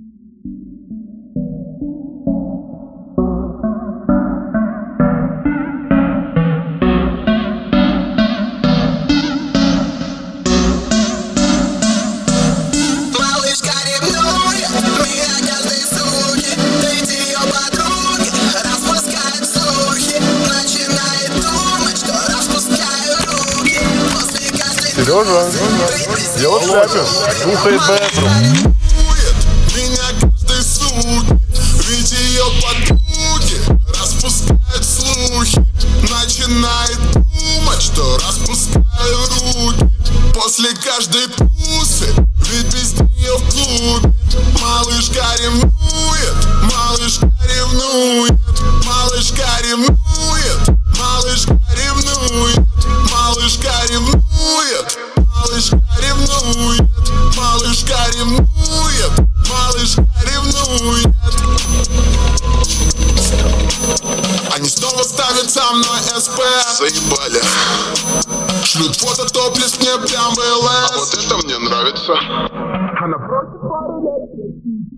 Сережа, дело в шляпе, бухает бэтру. Меня каждый суки, ведь ее подруги распускают слухи. Начинает думать, что распускаю руки после каждой тусы, ведь без нее в клубе. Малышка ревнует, малышка ревнует, малышка ревнует, малышка ревнует, малышка ревнует, малышка ревнует, малышка ревнует, малышка ревнует. Они снова ставят со мной СП. Заебали. Шлют фото топлес мне прям в ЛС. А вот это мне нравится. Она просит пару лет.